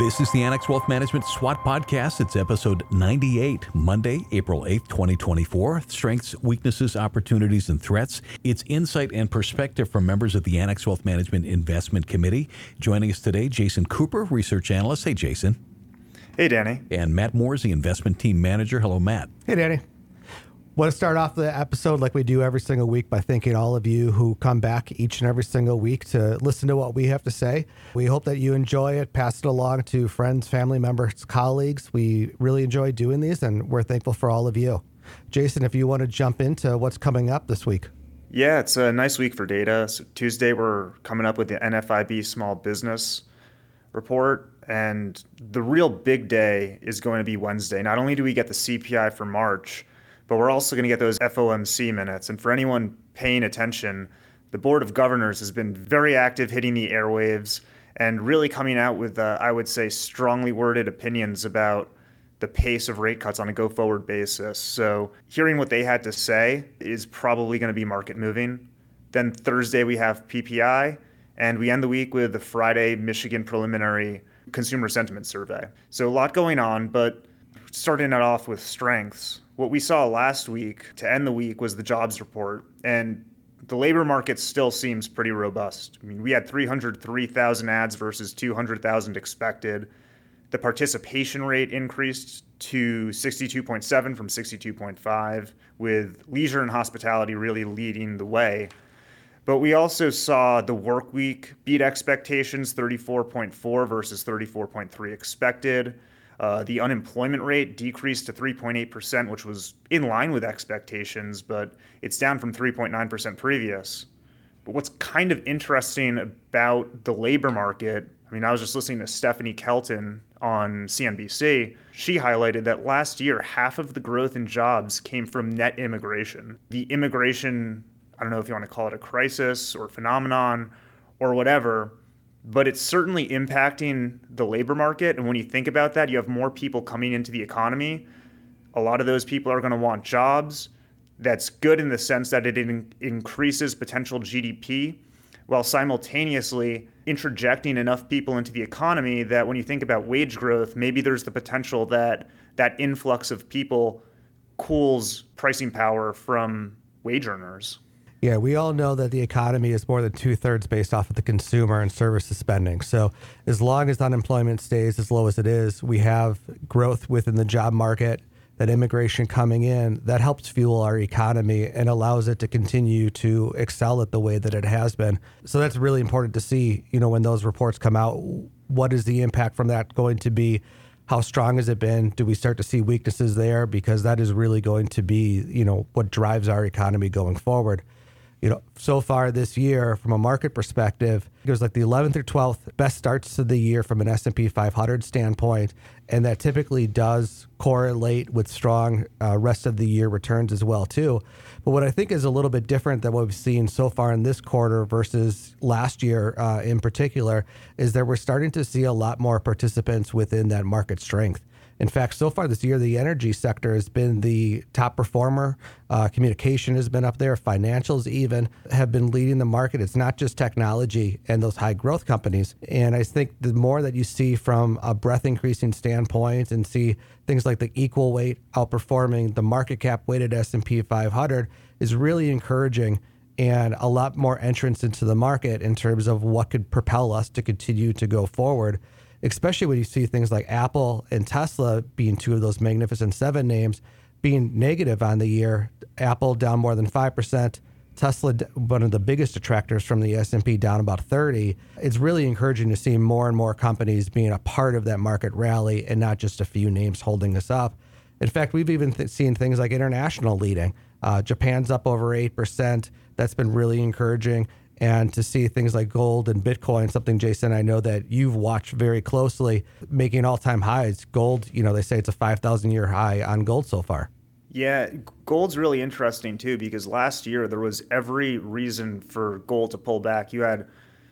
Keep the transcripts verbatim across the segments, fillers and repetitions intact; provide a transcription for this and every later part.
This is the Annex Wealth Management SWOT Podcast. It's episode ninety-eight, Monday, April eighth, twenty twenty-four. Strengths, weaknesses, opportunities, and threats. It's insight and perspective from members of the Annex Wealth Management Investment Committee. Joining us today, Jason Cooper, research analyst. Hey, Jason. Hey, Danny. And Matt Moores, the investment team manager. Hello, Matt. Hey, Danny. Want to start off the episode like we do every single week by thanking all of you who come back each and every single week to listen to what we have to say. We hope that you enjoy it. Pass it along to friends, family members, colleagues. We really enjoy doing these, and we're thankful for all of you. Jason, if you want to jump into what's coming up this week. Yeah, it's a nice week for data. So Tuesday, we're coming up with the N F I B Small Business Report, and the real big day is going to be Wednesday. Not only do we get the C P I for March, but we're also going to get those F O M C minutes. And for anyone paying attention, the Board of Governors has been very active hitting the airwaves and really coming out with, uh, I would say, strongly worded opinions about the pace of rate cuts on a go-forward basis. So hearing what they had to say is probably going to be market moving. Then Thursday, we have P P I, and we end the week with the Friday Michigan preliminary consumer sentiment survey. So a lot going on, but starting it off with strengths. What we saw last week to end the week was the jobs report, and the labor market still seems pretty robust. I mean, we had three hundred three thousand ads versus two hundred thousand expected. The participation rate increased to sixty-two point seven from sixty-two point five, with leisure and hospitality really leading the way. But we also saw the work week beat expectations, thirty-four point four versus thirty-four point three expected. Uh, the unemployment rate decreased to three point eight percent, which was in line with expectations, but it's down from three point nine percent previous. But what's kind of interesting about the labor market, I mean, I was just listening to Stephanie Kelton on C N B C. She highlighted that last year, half of the growth in jobs came from net immigration. The immigration, I don't know if you want to call it a crisis or phenomenon or whatever, but it's certainly impacting the labor market. And when you think about that, you have more people coming into the economy. A lot of those people are going to want jobs. That's good in the sense that it in- increases potential G D P, while simultaneously interjecting enough people into the economy that when you think about wage growth, maybe there's the potential that that influx of people cools pricing power from wage earners. Yeah, we all know that the economy is more than two-thirds based off of the consumer and services spending. So as long as unemployment stays as low as it is, we have growth within the job market, that immigration coming in, that helps fuel our economy and allows it to continue to excel at the way that it has been. So that's really important to see, you know, when those reports come out, what is the impact from that going to be? How strong has it been? Do we start to see weaknesses there? Because that is really going to be, you know, what drives our economy going forward. You know, so far this year, from a market perspective, it was like the eleventh or twelfth best starts to the year from an S and P five hundred standpoint, and that typically does correlate with strong uh, rest of the year returns as well, too. But what I think is a little bit different than what we've seen so far in this quarter versus last year uh, in particular is that we're starting to see a lot more participants within that market strength. In fact, so far this year, the energy sector has been the top performer. Uh, communication has been up there. Financials even have been leading the market. It's not just technology and those high growth companies. And I think the more that you see from a breadth increasing standpoint and see things like the equal weight outperforming the market cap weighted S and P five hundred is really encouraging, and a lot more entrance into the market in terms of what could propel us to continue to go forward. Especially when you see things like Apple and Tesla being two of those Magnificent Seven names being negative on the year. Apple down more than five percent. Tesla, one of the biggest detractors from the S and P, down about thirty. It's really encouraging to see more and more companies being a part of that market rally and not just a few names holding us up. In fact, we've even th- seen things like international leading. Uh, Japan's up over eight percent. That's been really encouraging. And to see things like gold and Bitcoin, something, Jason, I know that you've watched very closely, making all-time highs. Gold, you know, they say it's a five thousand year high on gold so far. Yeah, gold's really interesting, too, because last year there was every reason for gold to pull back. You had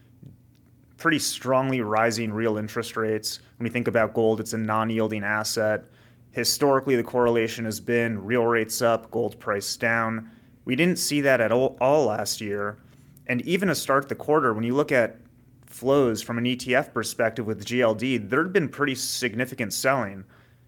pretty strongly rising real interest rates. When you think about gold, it's a non-yielding asset. Historically, the correlation has been real rates up, gold price down. We didn't see that at all, all last year. And even to start the quarter, when you look at flows from an E T F perspective with G L D, there had been pretty significant selling.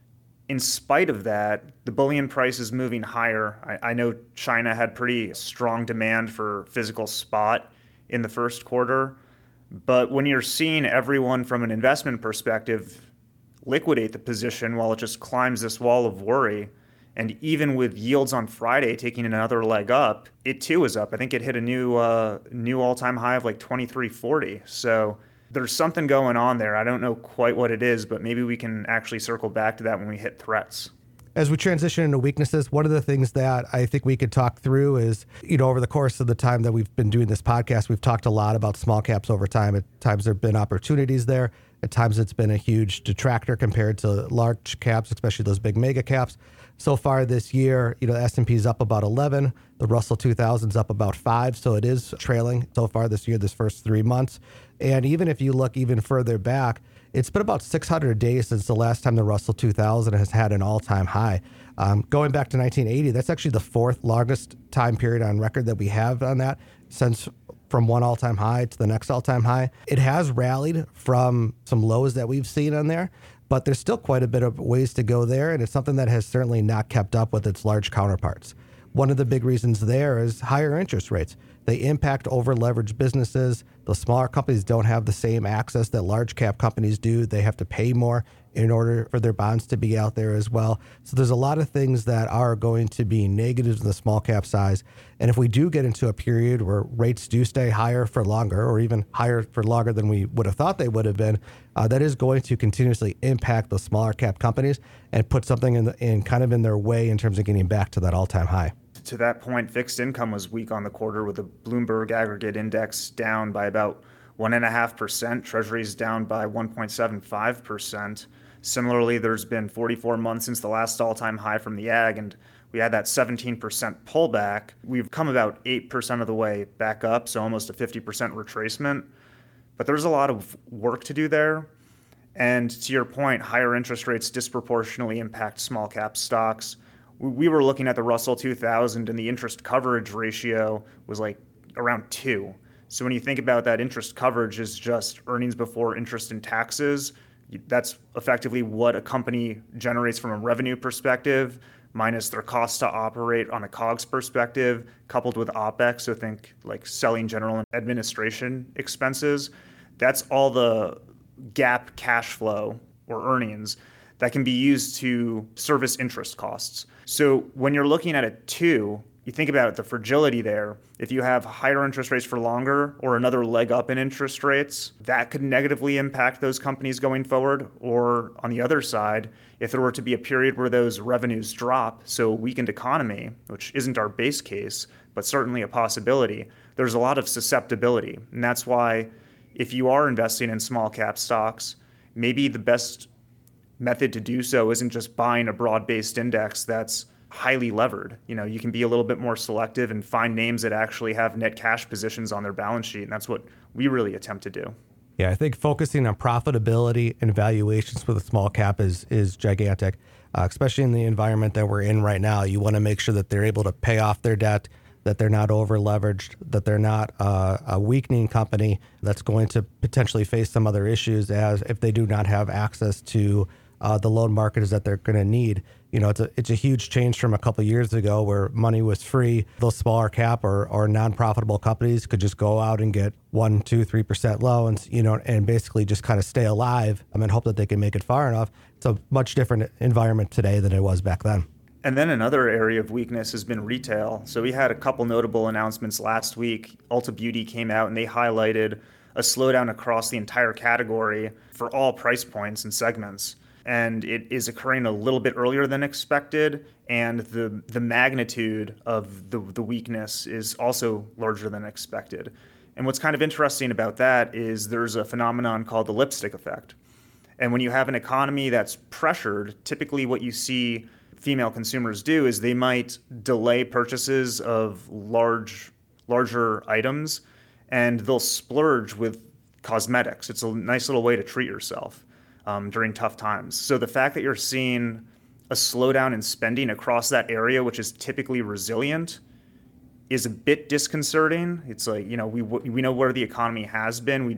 In spite of that, the bullion price is moving higher. I, I know China had pretty strong demand for physical spot in the first quarter, but when you're seeing everyone from an investment perspective liquidate the position while it just climbs this wall of worry, and even with yields on Friday taking another leg up, it too is up. I think it hit a new uh, new all-time high of like twenty-three forty. So there's something going on there. I don't know quite what it is, but maybe we can actually circle back to that when we hit threats. As we transition into weaknesses, one of the things that I think we could talk through is, you know, over the course of the time that we've been doing this podcast, we've talked a lot about small caps over time. At times there have been opportunities there. At times it's been a huge detractor compared to large caps, especially those big mega caps. So far this year, you know, the S and P is up about eleven. The Russell two thousand is up about five. So it is trailing so far this year, this first three months. And even if you look even further back, it's been about six hundred days since the last time the Russell two thousand has had an all-time high. Um, going back to nineteen eighty, that's actually the fourth longest time period on record that we have on that, since from one all-time high to the next all-time high. It has rallied from some lows that we've seen on there, but there's still quite a bit of ways to go there, and it's something that has certainly not kept up with its large counterparts. One of the big reasons there is higher interest rates. They impact over-leveraged businesses. The smaller companies don't have the same access that large cap companies do. They have to pay more in order for their bonds to be out there as well. So there's a lot of things that are going to be negatives in the small cap size. And if we do get into a period where rates do stay higher for longer, or even higher for longer than we would have thought they would have been, uh, that is going to continuously impact the smaller cap companies and put something in, the, in kind of in their way in terms of getting back to that all-time high. To that point, fixed income was weak on the quarter with the Bloomberg aggregate index down by about one point five percent, Treasuries down by one point seven five percent. Similarly, there's been forty-four months since the last all-time high from the ag, and we had that seventeen percent pullback. We've come about eight percent of the way back up, so almost a fifty percent retracement. But there's a lot of work to do there. And to your point, higher interest rates disproportionately impact small cap stocks. We were looking at the Russell two thousand, and the interest coverage ratio was like around two. So when you think about that, interest coverage is just earnings before interest and taxes. That's effectively what a company generates from a revenue perspective, minus their cost to operate on a COGS perspective, coupled with OPEX. So think like selling, general, and administration expenses. That's all the GAAP cash flow or earnings that can be used to service interest costs. So when you're looking at a two, you think about the fragility there. If you have higher interest rates for longer or another leg up in interest rates, that could negatively impact those companies going forward. Or on the other side, if there were to be a period where those revenues drop, so a weakened economy, which isn't our base case, but certainly a possibility, there's a lot of susceptibility. And that's why if you are investing in small cap stocks, maybe the best method to do so isn't just buying a broad-based index that's highly levered. You know, you can be a little bit more selective and find names that actually have net cash positions on their balance sheet, and that's what we really attempt to do. Yeah, I think focusing on profitability and valuations for the small cap is is gigantic, uh, especially in the environment that we're in right now. You want to make sure that they're able to pay off their debt, that they're not over-leveraged, that they're not uh, a weakening company that's going to potentially face some other issues as if they do not have access to Uh, the loan market is that they're going to need. You know, it's a it's a huge change from a couple of years ago where money was free. Those smaller cap or, or non-profitable companies could just go out and get one, two, three percent loans, you know, and basically just kind of stay alive and hope that they can make it far enough. It's a much different environment today than it was back then. And then another area of weakness has been retail. So we had a couple notable announcements last week. Ulta Beauty came out and they highlighted a slowdown across the entire category for all price points and segments. And it is occurring a little bit earlier than expected, and the the magnitude of the, the weakness is also larger than expected. And what's kind of interesting about that is there's a phenomenon called the lipstick effect. And when you have an economy that's pressured, typically what you see female consumers do is they might delay purchases of large, larger items, and they'll splurge with cosmetics. It's a nice little way to treat yourself Um, during tough times. So the fact that you're seeing a slowdown in spending across that area, which is typically resilient, is a bit disconcerting. It's like, you know, we we know where the economy has been. We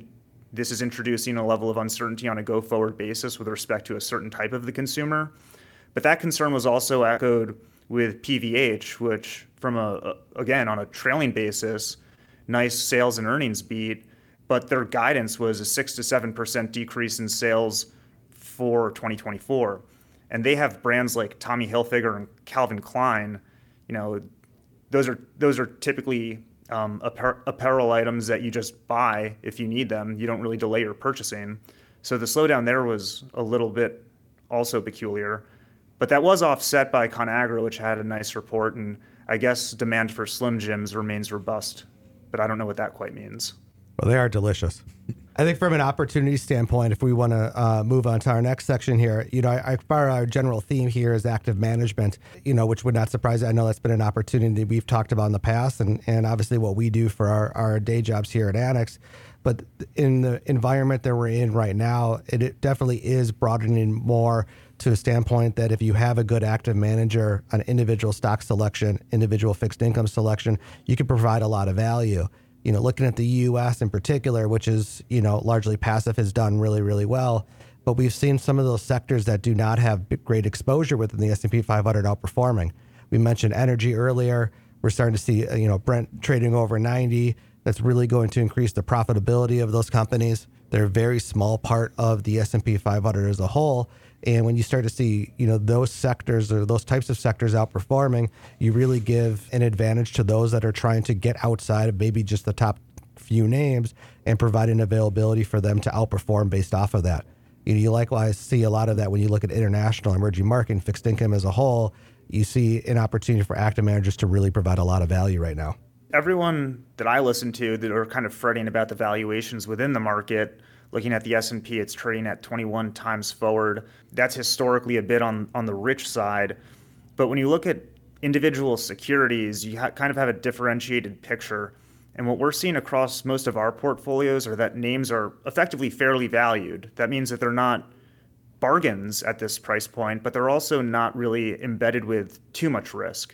this is introducing a level of uncertainty on a go-forward basis with respect to a certain type of the consumer. But that concern was also echoed with P V H, which from a, a again, on a trailing basis, nice sales and earnings beat, but their guidance was a six to seven percent decrease in sales for twenty twenty-four. And they have brands like Tommy Hilfiger and Calvin Klein. You know, those are those are typically um, appar- apparel items that you just buy if you need them. You don't really delay your purchasing. So the slowdown there was a little bit also peculiar. But that was offset by ConAgra, which had a nice report, and I guess demand for Slim Jims remains robust. But I don't know what that quite means. Well, they are delicious. I think from an opportunity standpoint, if we want to uh, move on to our next section here, you know, I, I, our general theme here is active management, you know, which would not surprise you. I know that's been an opportunity we've talked about in the past, and, and obviously what we do for our, our day jobs here at Annex. But in the environment that we're in right now, it, it definitely is broadening more to a standpoint that if you have a good active manager on individual stock selection, individual fixed income selection, you can provide a lot of value. You know, looking at the U S in particular, which is, you know, largely passive, has done really, really well. But we've seen some of those sectors that do not have great exposure within the S and P five hundred outperforming. We mentioned energy earlier. We're starting to see, you know, Brent trading over ninety. That's really going to increase the profitability of those companies. They're a very small part of the S and P five hundred as a whole. And when you start to see, you know, those sectors or those types of sectors outperforming, you really give an advantage to those that are trying to get outside of maybe just the top few names and providing availability for them to outperform based off of that. You know, you likewise see a lot of that when you look at international emerging market and fixed income as a whole. You see an opportunity for active managers to really provide a lot of value right now. Everyone that I listen to that are kind of fretting about the valuations within the market, looking at the S and P, it's trading at twenty-one times forward. That's historically a bit on, on the rich side. But when you look at individual securities, you ha- kind of have a differentiated picture. And what we're seeing across most of our portfolios are that names are effectively fairly valued. That means that they're not bargains at this price point, but they're also not really embedded with too much risk.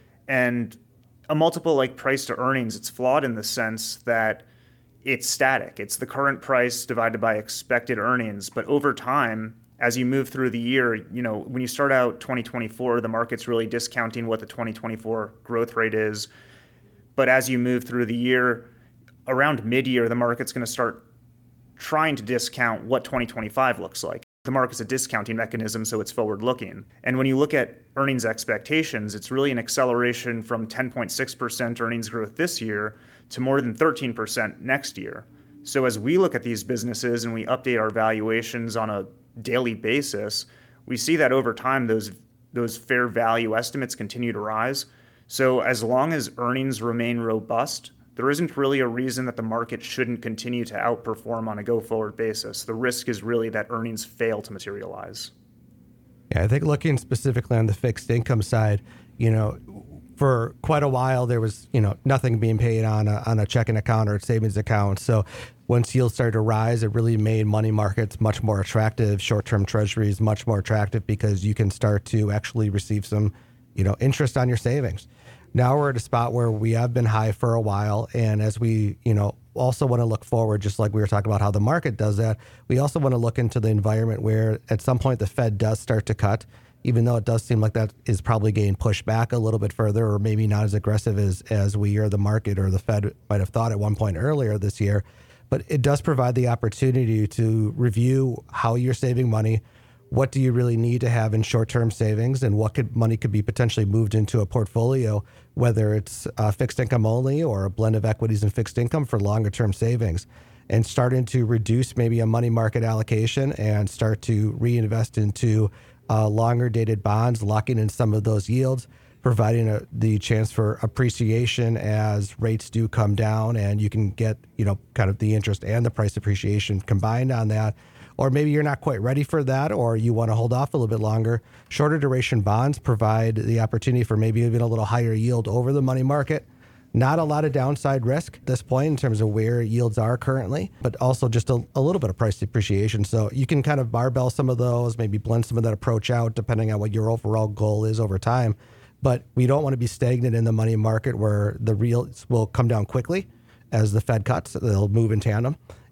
And a multiple like price to earnings, it's flawed in the sense that it's static. It's the current price divided by expected earnings. But over time, as you move through the year, you know, when you start out twenty twenty-four, the market's really discounting what the twenty twenty-four growth rate is. But as you move through the year, around mid-year, the market's going to start trying to discount what twenty twenty-five looks like. The market's a discounting mechanism, so it's forward-looking. And when you look at earnings expectations, it's really an acceleration from ten point six percent earnings growth this year to more than thirteen percent next year. So as we look at these businesses and we update our valuations on a daily basis, we see that over time those those fair value estimates continue to rise. So as long as earnings remain robust, there isn't really a reason that the market shouldn't continue to outperform on a go-forward basis. The risk is really that earnings fail to materialize. Yeah, I think looking specifically on the fixed income side, you know, for quite a while there was, you know, nothing being paid on a, on a checking account or a savings account. So once yields started to rise, it really made money markets much more attractive, short-term treasuries much more attractive because you can start to actually receive some, you know, interest on your savings. Now we're at a spot where we have been high for a while. And as we, you know, also want to look forward, just like we were talking about how the market does that, we also want to look into the environment where at some point the Fed does start to cut, even though it does seem like that is probably getting pushed back a little bit further, or maybe not as aggressive as, as we or the market or the Fed might have thought at one point earlier this year. But it does provide the opportunity to review how you're saving money. What do you really need to have in short-term savings, and what could money could be potentially moved into a portfolio, whether it's uh, fixed income only or a blend of equities and fixed income for longer-term savings, and starting to reduce maybe a money market allocation and start to reinvest into uh, longer-dated bonds, locking in some of those yields, providing a, the chance for appreciation as rates do come down, and you can get, you know, kind of the interest and the price appreciation combined on that. Or maybe you're not quite ready for that, or you want to hold off a little bit longer. Shorter duration bonds provide the opportunity for maybe even a little higher yield over the money market. Not a lot of downside risk at this point in terms of where yields are currently, but also just a, a little bit of price depreciation. So you can kind of barbell some of those, maybe blend some of that approach out depending on what your overall goal is over time. But we don't want to be stagnant in the money market where the yields will come down quickly as the Fed cuts. They'll move in tandem.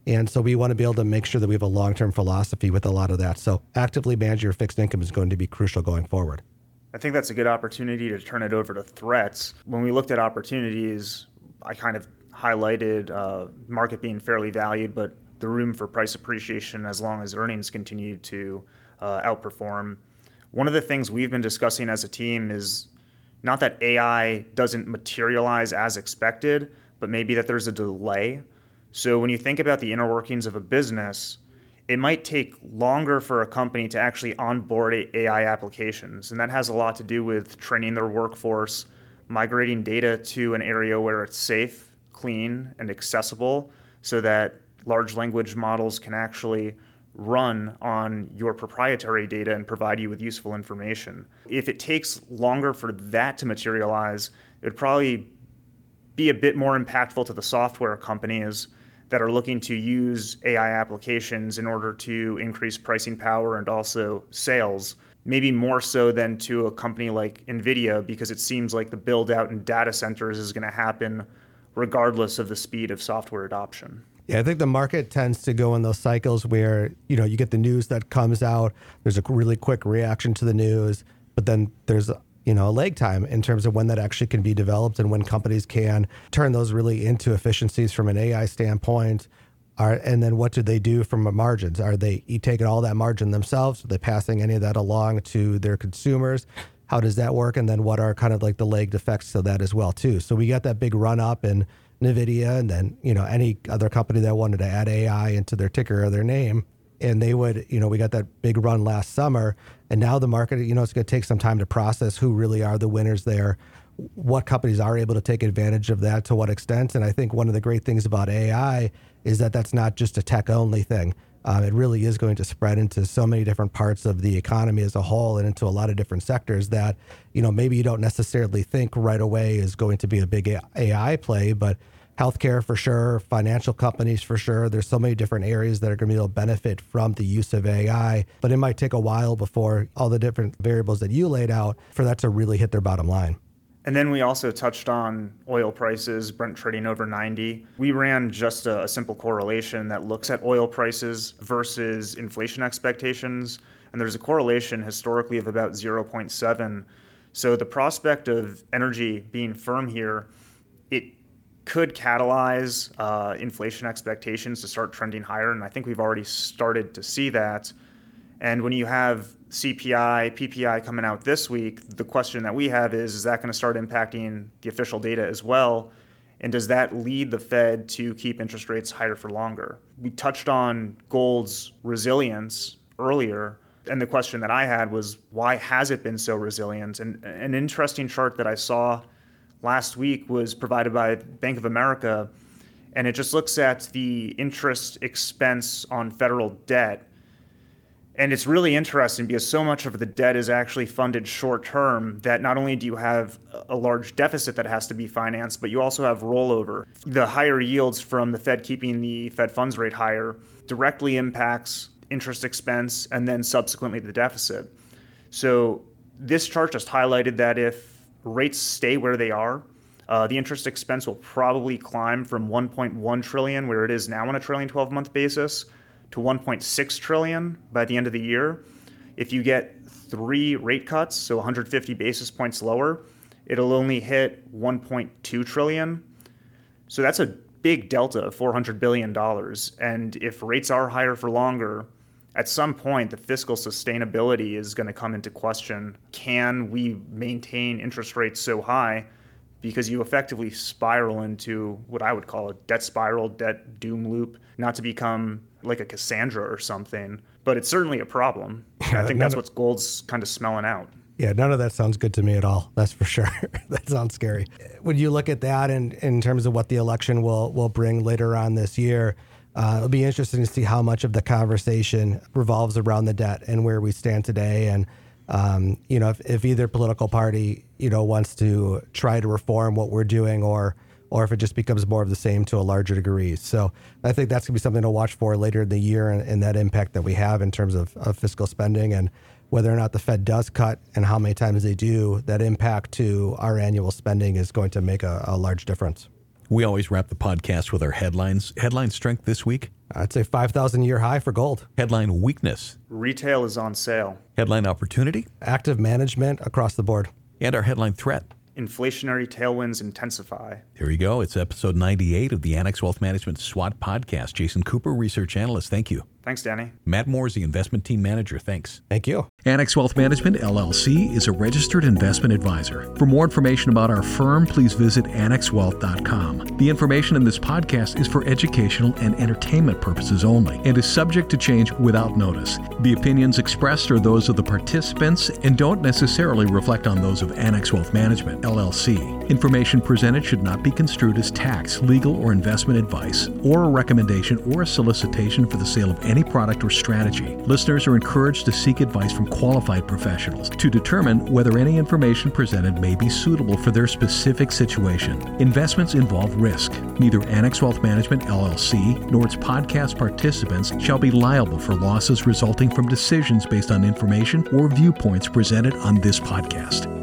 And so we want to be able to make sure that we have a long-term philosophy with a lot of that. So actively manage your fixed income is going to be crucial going forward. I think that's a good opportunity to turn it over to threats. When we looked at opportunities, I kind of highlighted uh, market being fairly valued, but the room for price appreciation as long as earnings continue to uh, outperform. One of the things we've been discussing as a team is not that A I doesn't materialize as expected, but maybe that there's a delay. So when you think about the inner workings of a business, it might take longer for a company to actually onboard A I applications. And that has a lot to do with training their workforce, migrating data to an area where it's safe, clean, and accessible so that large language models can actually run on your proprietary data and provide you with useful information. If it takes longer for that to materialize, it would probably be a bit more impactful to the software companies that are looking to use A I applications in order to increase pricing power and also sales, maybe more so than to a company like NVIDIA, because it seems like the build out in data centers is going to happen regardless of the speed of software adoption. Yeah, I think the market tends to go in those cycles where, you know, you get the news that comes out, there's a really quick reaction to the news, but then there's you know, a lag time in terms of when that actually can be developed and when companies can turn those really into efficiencies from an A I standpoint. Are, and then what do they do from a margins? Are they taking all that margin themselves? Are they passing any of that along to their consumers? How does that work? And then what are kind of like the lagged effects to that as well too? So we got that big run up in NVIDIA and then, you know, any other company that wanted to add A I into their ticker or their name. And they would, you know, we got that big run last summer. And now the market, you know, it's going to take some time to process who really are the winners there, what companies are able to take advantage of that, to what extent. And I think one of the great things about A I is that that's not just a tech-only thing. Uh, it really is going to spread into so many different parts of the economy as a whole and into a lot of different sectors that, you know, maybe you don't necessarily think right away is going to be a big A I play, but healthcare for sure, financial companies for sure. There's so many different areas that are going to be able to benefit from the use of A I, but it might take a while before all the different variables that you laid out for that to really hit their bottom line. And then we also touched on oil prices, Brent trading over ninety. We ran just a, a simple correlation that looks at oil prices versus inflation expectations. And there's a correlation historically of about zero point seven. So the prospect of energy being firm here, it could catalyze uh, inflation expectations to start trending higher. And I think we've already started to see that. And when you have C P I, P P I coming out this week, the question that we have is, is that going to start impacting the official data as well? And does that lead the Fed to keep interest rates higher for longer? We touched on gold's resilience earlier. And the question that I had was, why has it been so resilient? And an interesting chart that I saw last week was provided by Bank of America, and it just looks at the interest expense on federal debt. And it's really interesting because so much of the debt is actually funded short term that not only do you have a large deficit that has to be financed, but you also have rollover. The higher yields from the Fed keeping the Fed funds rate higher directly impacts interest expense and then subsequently the deficit. So this chart just highlighted that if rates stay where they are, uh, the interest expense will probably climb from one point one trillion, where it is now on a trailing twelve month basis, to one point six trillion by the end of the year. If you get three rate cuts, so one hundred fifty basis points lower, it'll only hit one point two trillion. So that's a big delta of four hundred billion dollars. And if rates are higher for longer, at some point, the fiscal sustainability is going to come into question. Can we maintain interest rates so high? Because you effectively spiral into what I would call a debt spiral, debt doom loop, not to become like a Cassandra or something, but it's certainly a problem. Yeah, I think that's what gold's kind of smelling out. Yeah, none of that sounds good to me at all. That's for sure. That sounds scary. When you look at that in, in terms of what the election will, will bring later on this year, Uh, it'll be interesting to see how much of the conversation revolves around the debt and where we stand today. And, um, you know, if, if either political party, you know, wants to try to reform what we're doing or or if it just becomes more of the same to a larger degree. So I think that's going to be something to watch for later in the year and, and that impact that we have in terms of, of fiscal spending and whether or not the Fed does cut and how many times they do, that impact to our annual spending is going to make a, a large difference. We always wrap the podcast with our headlines. Headline strength this week? I'd say five thousand year high for gold. Headline weakness. Retail is on sale. Headline opportunity. Active management across the board. And our headline threat. Inflationary tailwinds intensify. Here you go. It's episode ninety-eight of the Annex Wealth Management SWOT podcast. Jason Cooper, research analyst. Thank you. Thanks, Danny. Matt Moore is the investment team manager. Thanks. Thank you. Annex Wealth Management, L L C, is a registered investment advisor. For more information about our firm, please visit annex wealth dot com. The information in this podcast is for educational and entertainment purposes only and is subject to change without notice. The opinions expressed are those of the participants and don't necessarily reflect on those of Annex Wealth Management, L L C. Information presented should not be construed as tax, legal, or investment advice, or a recommendation or a solicitation for the sale of any product or strategy. Listeners are encouraged to seek advice from qualified professionals to determine whether any information presented may be suitable for their specific situation. Investments involve risk. Neither Annex Wealth Management, L L C, nor its podcast participants shall be liable for losses resulting from decisions based on information or viewpoints presented on this podcast.